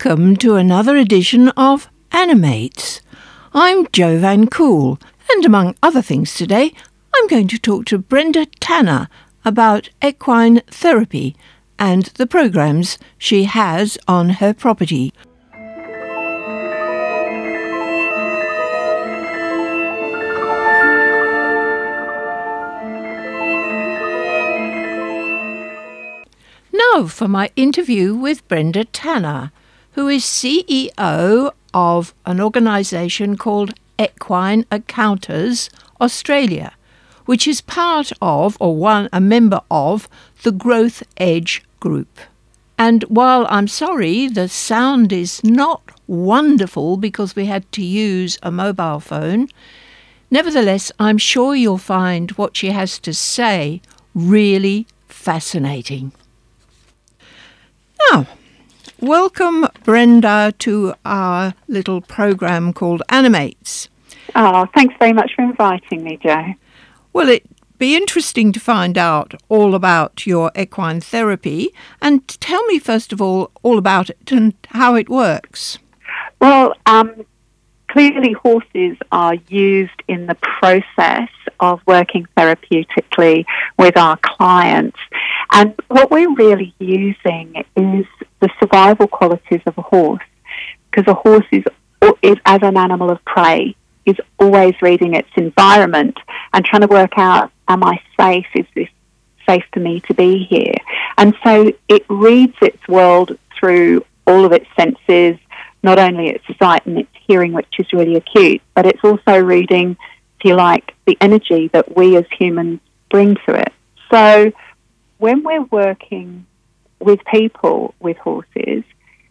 Welcome to another edition of Animates. I'm Jo Van Cool, and among other things today, I'm going to talk to Brenda Tanner about equine therapy and the programs she has on her property. Now for my interview with Brenda Tanner, who is CEO of an organisation called Equine Encounters Australia, which is part of, or a member of, the Growth Edge Group. And while I'm sorry the sound is not wonderful because we had to use a mobile phone, nevertheless I'm sure you'll find what she has to say really fascinating. Now, welcome, Brenda, to our little program called Animates. Oh, thanks very much for inviting me, Jo. Well, it'd be interesting to find out all about your equine therapy, and tell me, first of all about it and how it works. Well, clearly horses are used in the process of working therapeutically with our clients. And what we're really using is the survival qualities of a horse, because a horse is, as an animal of prey, is always reading its environment and trying to work out, am I safe? Is this safe for me to be here? And so it reads its world through all of its senses, not only its sight and its hearing, which is really acute, but it's also reading, if you like, the energy that we as humans bring to it. So when we're working with people with horses,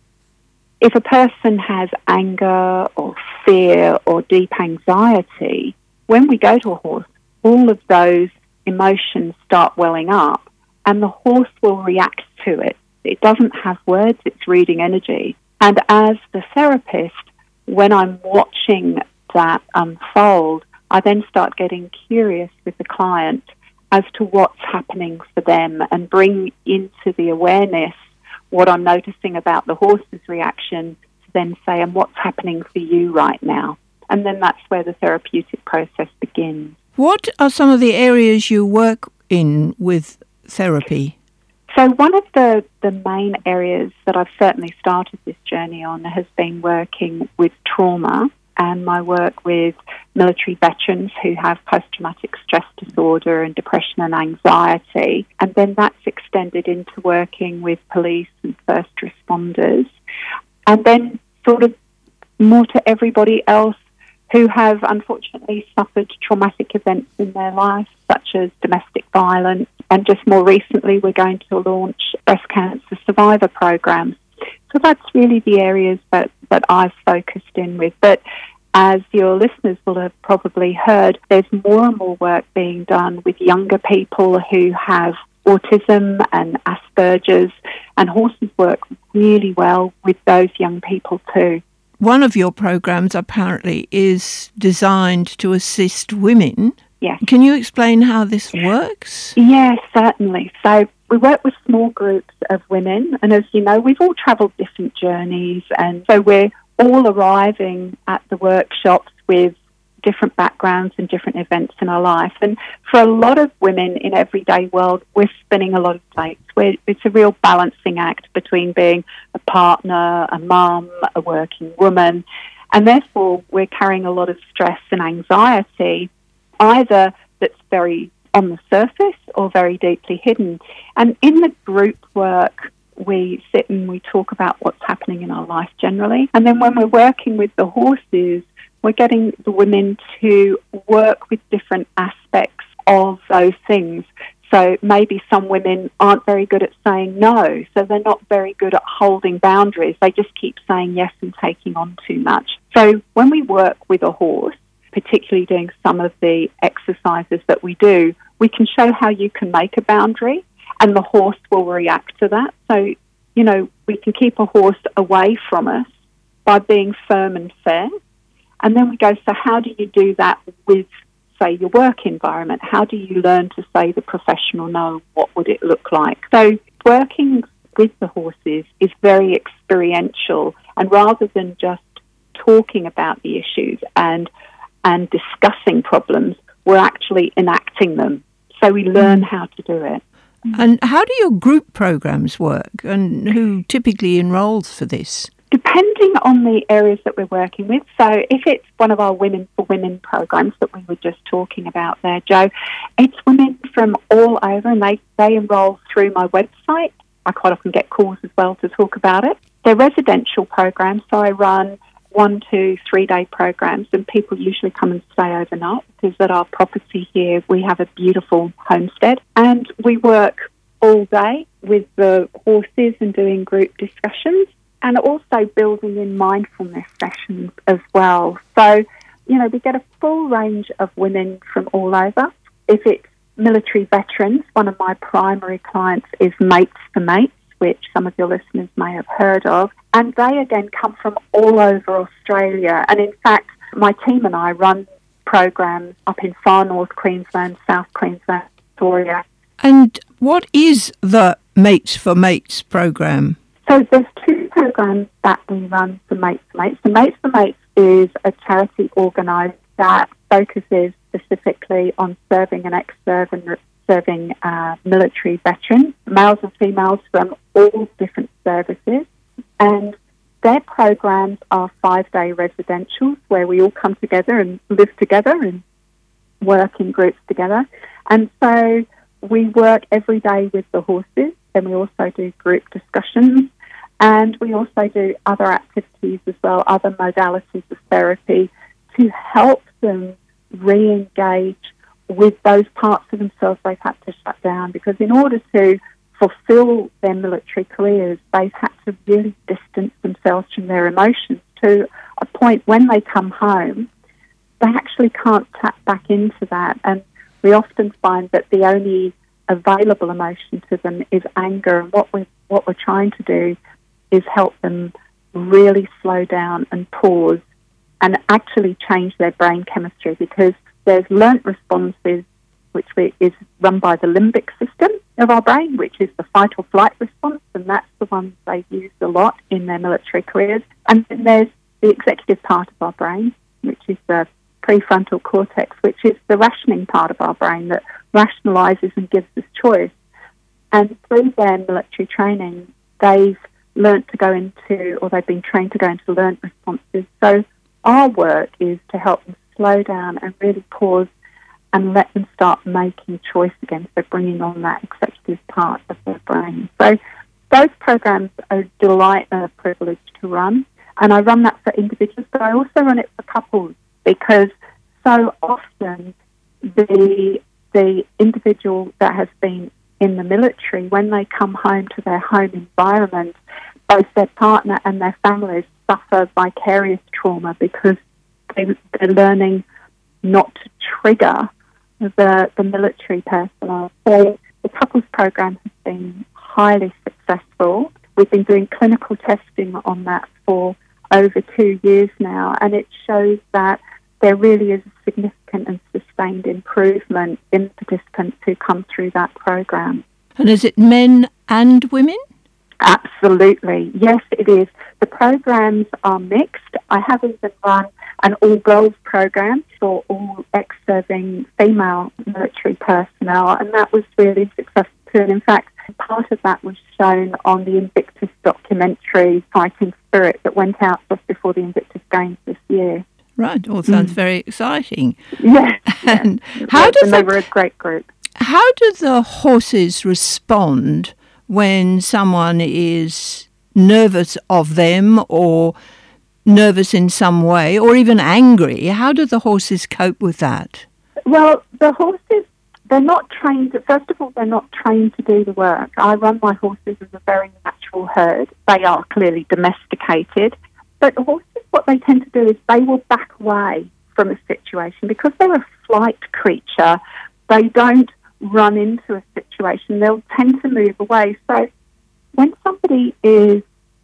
if a person has anger or fear or deep anxiety, when we go to a horse, all of those emotions start welling up and the horse will react to it. It doesn't have words, it's reading energy. And as the therapist, when I'm watching that unfold, I then start getting curious with the client as to what's happening for them and bring into the awareness what I'm noticing about the horse's reaction to then say, and what's happening for you right now? And then that's where the therapeutic process begins. What are some of the areas you work in with therapy? So one of the main areas that I've certainly started this journey on has been working with trauma and my work with military veterans who have post-traumatic stress disorder and depression and anxiety. And then that's extended into working with police and first responders. And then sort of more to everybody else who have unfortunately suffered traumatic events in their life, such as domestic violence. And just more recently, we're going to launch breast cancer survivor programs. So that's really the areas that I've focused in with. But as your listeners will have probably heard, there's more and more work being done with younger people who have autism and Asperger's, and horses work really well with those young people too. One of your programs apparently is designed to assist women. Yes. Can you explain how this works? Yes, certainly. So we work with small groups of women, and as you know, we've all travelled different journeys, and so we're all arriving at the workshops with different backgrounds and different events in our life. And for a lot of women in everyday world, we're spinning a lot of plates. It's a real balancing act between being a partner, a mum, a working woman, and therefore we're carrying a lot of stress and anxiety, either that's very on the surface or very deeply hidden. And in the group work, we sit and we talk about what's happening in our life generally. And then when we're working with the horses, we're getting the women to work with different aspects of those things. So maybe some women aren't very good at saying no, so they're not very good at holding boundaries. They just keep saying yes and taking on too much. So when we work with a horse, particularly doing some of the exercises that we do, we can show how you can make a boundary and the horse will react to that. So, you know, we can keep a horse away from us by being firm and fair. And then we go, so how do you do that with, say, your work environment? How do you learn to say the professional no? What would it look like? So working with the horses is very experiential And rather than just talking about the issues and discussing problems, we're actually enacting them. So we learn how to do it. And how do your group programs work, and who typically enrolls for this? Depending on the areas that we're working with. So if it's one of our Women for Women programs that we were just talking about there, Joe, it's women from all over, and they enrol through my website. I quite often get calls as well to talk about it. They're residential programs, so I run 1 to 3 day programs, and people usually come and stay overnight because at our property here we have a beautiful homestead, and we work all day with the horses and doing group discussions, and also building in mindfulness sessions as well. So, we get a full range of women from all over. If it's military veterans, one of my primary clients is Mates for Mates, which some of your listeners may have heard of. And they, again, come from all over Australia. And in fact, my team and I run programs up in far north Queensland, South Queensland, Victoria. And what is the Mates for Mates program? So there's 2 programs that we run for Mates for Mates. The Mates for Mates is a charity organised that focuses specifically on serving and ex-serving military veterans, males and females from all different services. And their programs are 5-day residentials where we all come together and live together and work in groups together. And so we work every day with the horses, and we also do group discussions. And we also do other activities as well, other modalities of therapy to help them re-engage with those parts of themselves they've had to shut down. Because in order to fulfill their military careers, they've had to really distance themselves from their emotions to a point when they come home, they actually can't tap back into that. And we often find that the only available emotion to them is anger. And what we're trying to do is help them really slow down and pause and actually change their brain chemistry, because there's learnt responses, which is run by the limbic system of our brain, which is the fight or flight response, and that's the one they've used a lot in their military careers. And then there's the executive part of our brain, which is the prefrontal cortex, which is the rationing part of our brain that rationalises and gives us choice. And through their military training, they've learnt to go into, or they've been trained to go into learnt responses. So our work is to help them slow down and really pause and let them start making choice again, so bringing on that executive part of their brain. So those programs are a delight and a privilege to run, and I run that for individuals, but I also run it for couples, because so often the individual that has been in the military, when they come home to their home environment, both their partner and their families suffer vicarious trauma because they're learning not to trigger the military personnel. So the couples program has been highly successful. We've been doing clinical testing on that for over 2 years now, and it shows that there really is a significant and sustained improvement in participants who come through that program. And is it men and women? Absolutely. Yes, it is. The programs are mixed. I have even run an all-girls program for all ex-serving female military personnel, and that was really successful too. And in fact, part of that was shown on the Invictus documentary, Fighting Spirit, that went out just before the Invictus Games this year. Right. All sounds very exciting. Yes. And they were a great group. How do the horses respond when someone is nervous of them or nervous in some way or even angry? How do the horses cope with that? Well, the horses, they're not trained. First of all, they're not trained to do the work. I run my horses as a very natural herd. They are clearly domesticated. But the horses, what they tend to do is they will back away from a situation because they're a flight creature. They don't run into a situation. They'll tend to move away. So when somebody is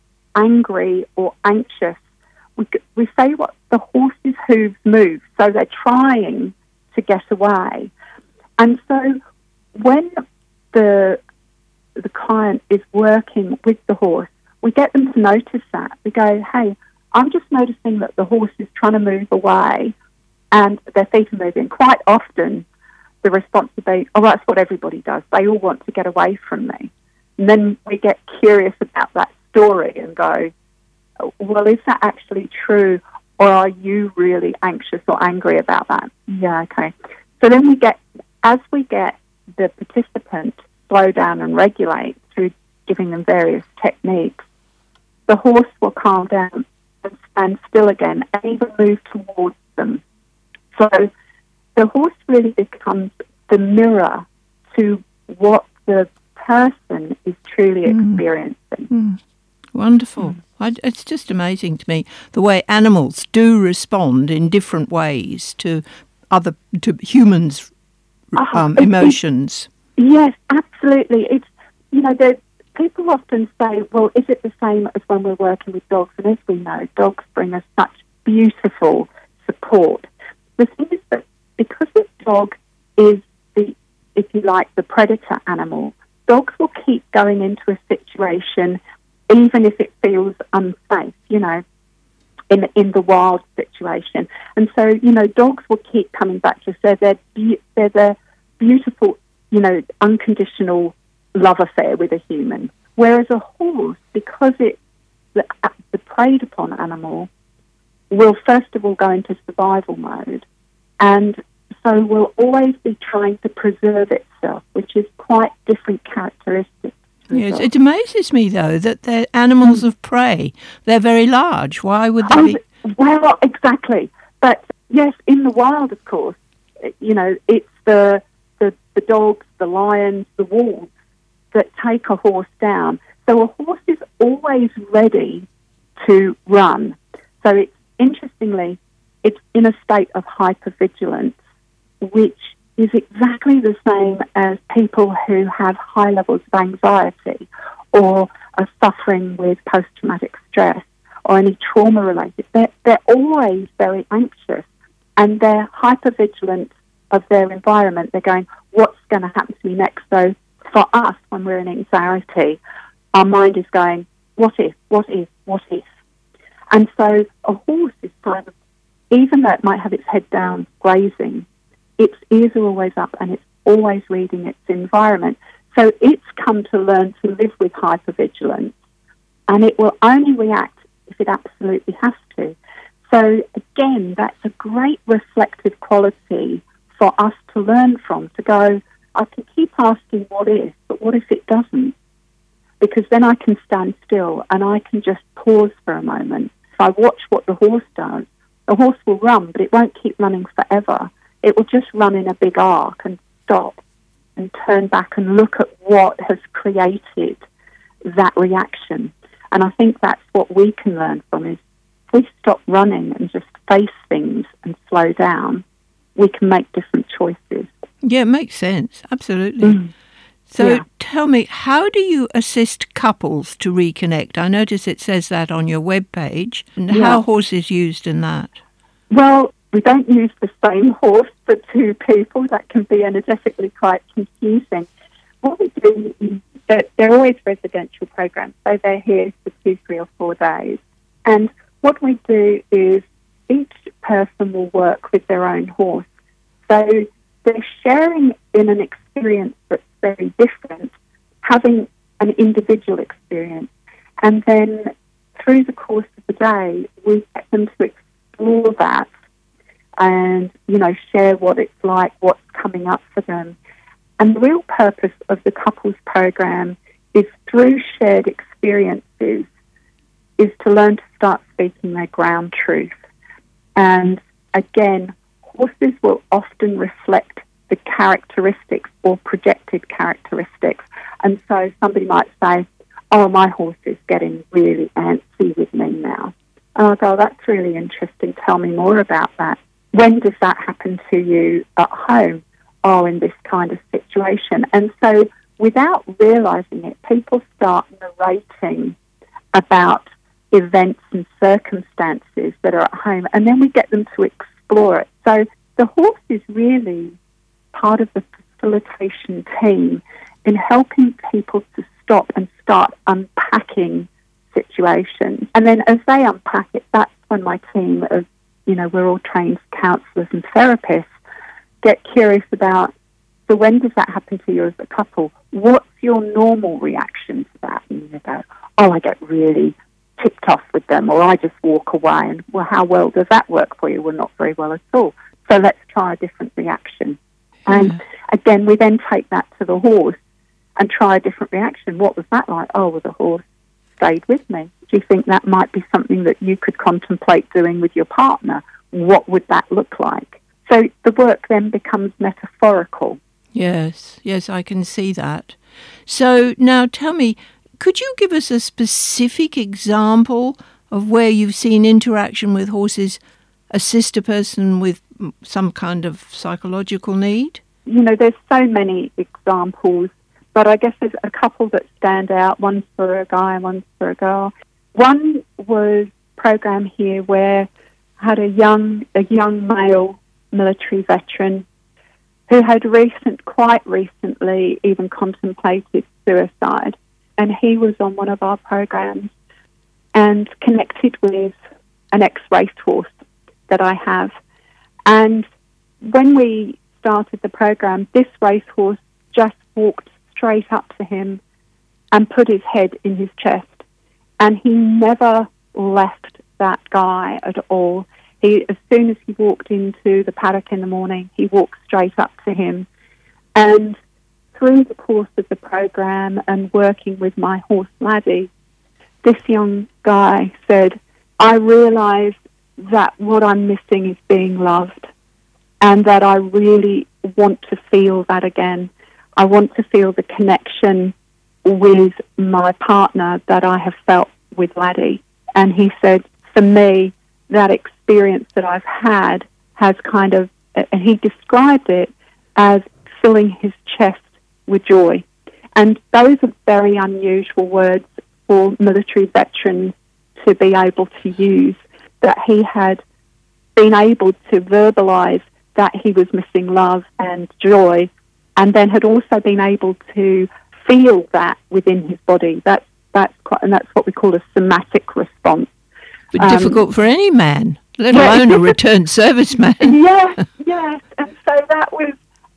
angry or anxious, we say what the horse's hooves move. So they're trying to get away. And so when the client is working with the horse, we get them to notice that. We go, hey, I'm just noticing that the horse is trying to move away and their feet are moving. Quite often, the response would be, oh, that's what everybody does. They all want to get away from me. And then we get curious about that story and go, well, is that actually true? Or are you really anxious or angry about that? Yeah, okay. So then as we get the participant slow down and regulate through giving them various techniques, the horse will calm down and stand still again and even move towards them. So the horse really becomes the mirror to what the person is truly experiencing. Wonderful. It's just amazing to me the way animals do respond in different ways to humans' emotions. Yes, absolutely. It's, people often say, well, is it the same as when we're working with dogs? And as we know, dogs bring us such beautiful support. The thing is that because the dog is if you like, the predator animal, dogs will keep going into a situation even if it feels unsafe, in the wild situation. And so, dogs will keep coming back to us. They're the beautiful, unconditional love affair with a human. Whereas a horse, because it's the preyed upon animal, will first of all go into survival mode, and so will always be trying to preserve itself, which is quite different characteristics. Yes, it amazes me, though, that they're animals of prey. They're very large. Why would they be? Well, exactly. But, yes, in the wild, of course, it's the dogs, the lions, the wolves that take a horse down. So a horse is always ready to run. So interestingly, it's in a state of hypervigilance, which is exactly the same as people who have high levels of anxiety or are suffering with post-traumatic stress or any trauma-related. They're always very anxious and they're hypervigilant of their environment. They're going, what's going to happen to me next? So for us, when we're in anxiety, our mind is going, what if, what if, what if? And so a horse is kind of, even though it might have its head down grazing, its ears are always up and it's always reading its environment. So it's come to learn to live with hypervigilance, and it will only react if it absolutely has to. So again, that's a great reflective quality for us to learn from, to go, I can keep asking what if, but what if it doesn't? Because then I can stand still and I can just pause for a moment. If I watch what the horse does, the horse will run, but it won't keep running forever. It will just run in a big arc and stop and turn back and look at what has created that reaction. And I think that's what we can learn from is if we stop running and just face things and slow down, we can make different choices. Yeah, it makes sense. Absolutely. So tell me, how do you assist couples to reconnect? I notice it says that on your webpage. And how horse is used in that? Well, we don't use the same horse for two people. That can be energetically quite confusing. What we do is that they're always residential programs, so they're here for 2, 3 or 4 days. And what we do is each person will work with their own horse. So they're sharing in an experience that's very different, having an individual experience. And then through the course of the day, we get them to explore that and, share what it's like, what's coming up for them. And the real purpose of the couples program is through shared experiences is to learn to start speaking their ground truth. And again, horses will often reflect the characteristics or projected characteristics. And so somebody might say, oh, my horse is getting really antsy with me now. And I'll go, that's really interesting. Tell me more about that. When does that happen to you at home? Oh, in this kind of situation. And so without realising it, people start narrating about events and circumstances that are at home, and then we get them to explore it. So the horse is really part of the facilitation team in helping people to stop and start unpacking situations. And then as they unpack it, that's when my team of, we're all trained counsellors and therapists, get curious about, so when does that happen to you as a couple? What's your normal reaction to that? And you go, oh, I get really tipped off with them, or I just walk away. And, well, how well does that work for you? Well, not very well at all. So let's try a different reaction. And again, we then take that to the horse and try a different reaction. What was that like? Oh, well, the horse stayed with me. Do you think that might be something that you could contemplate doing with your partner? What would that look like? So the work then becomes metaphorical. Yes, I can see that. So now tell me, could you give us a specific example of where you've seen interaction with horses assist a person with some kind of psychological need? There's so many examples, but I guess there's a couple that stand out. One's for a guy and one's for a girl. One was a program here where I had a young male military veteran who had quite recently even contemplated suicide. And he was on one of our programs and connected with an ex-racehorse that I have. And when we started the program, this racehorse just walked straight up to him and put his head in his chest. And he never left that guy at all. As soon as he walked into the paddock in the morning, he walked straight up to him. And through the course of the program and working with my horse Laddie, this young guy said, I realise that what I'm missing is being loved, and that I really want to feel that again. I want to feel the connection with my partner that I have felt with Laddie. And he said, for me, that experience that I've had has kind of, and he described it as filling his chest with joy. And those are very unusual words for military veterans to be able to use, that he had been able to verbalise that he was missing love and joy, and then had also been able to feel that within his body. That's what we call a somatic response. But difficult for any man, let alone a returned serviceman. Yes. And so that was,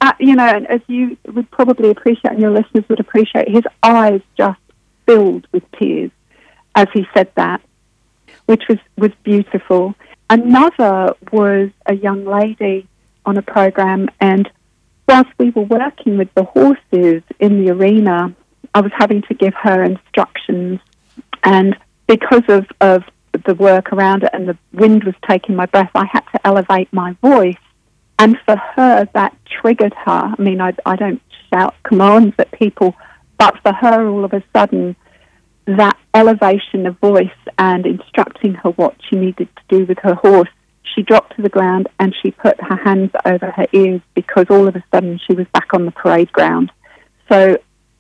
and as you would probably appreciate and your listeners would appreciate, his eyes just filled with tears as he said that, which was beautiful. Another was a young lady on a program, and whilst we were working with the horses in the arena, I was having to give her instructions, and because of the work around it and the wind was taking my breath, I had to elevate my voice. And for her, that triggered her. I mean, I don't shout commands at people, but for her, all of a sudden, that elevation of voice and instructing her what she needed to do with her horse, she dropped to the ground and she put her hands over her ears, because all of a sudden she was back on the parade ground. So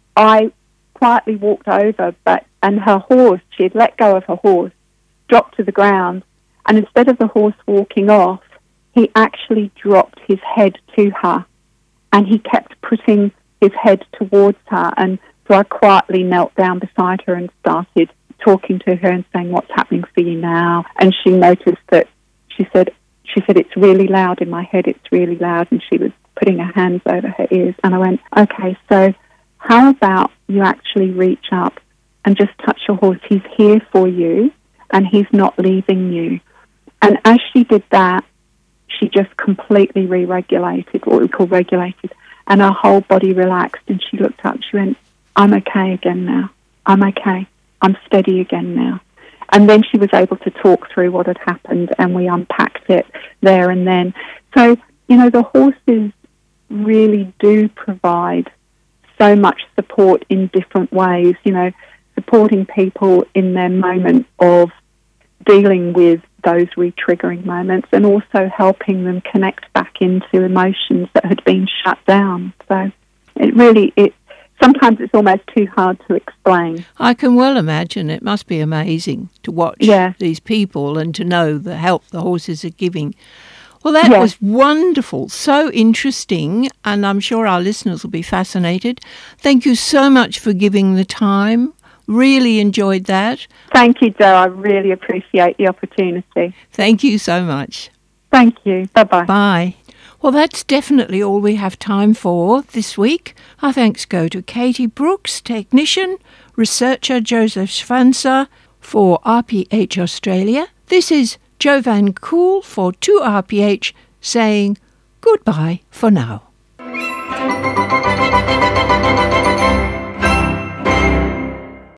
I quietly walked over, and her horse, she had let go of her horse, dropped to the ground, and instead of the horse walking off, he actually dropped his head to her, and he kept putting his head towards her. And so I quietly knelt down beside her and started talking to her and saying, what's happening for you now? And she noticed that she said, it's really loud in my head, it's really loud. And she was putting her hands over her ears. And I went, okay, so how about you actually reach up and just touch your horse? He's here for you and he's not leaving you. And as she did that, she just completely re-regulated, what we call regulated, and her whole body relaxed. And she looked up, she went, I'm okay again now. I'm okay. I'm steady again now. And then she was able to talk through what had happened, and we unpacked it there and then. So, the horses really do provide so much support in different ways, supporting people in their moment of dealing with those re-triggering moments, and also helping them connect back into emotions that had been shut down. So sometimes it's almost too hard to explain. I can well imagine. It must be amazing to watch these people and to know the help the horses are giving. Well, that was wonderful, so interesting, and I'm sure our listeners will be fascinated. Thank you so much for giving the time. Really enjoyed that. Thank you, Jo. I really appreciate the opportunity. Thank you so much. Thank you. Bye-bye. Bye. Well, that's definitely all we have time for this week. Our thanks go to Katie Brooks, technician, researcher Joseph Schwanzer for RPH Australia. This is Jo Van Kool for 2RPH saying goodbye for now.